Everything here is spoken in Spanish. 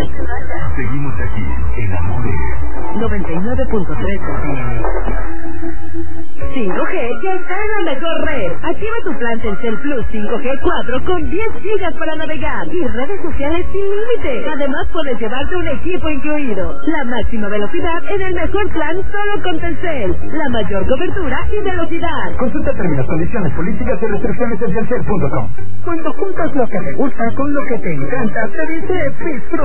Seguimos aquí en Amores 99.3 FM. 5G ya está en la mejor red. Activa tu plan Telcel Plus 5G 4 con 10 gigas para navegar y redes sociales sin límite. Además puedes llevarte un equipo incluido. La máxima velocidad en el mejor plan solo con Telcel. La mayor cobertura y velocidad. Consulta términos, condiciones, políticas y restricciones en telcel.com. Cuando juntas lo que te gusta con lo que te encanta, te dice disfruta.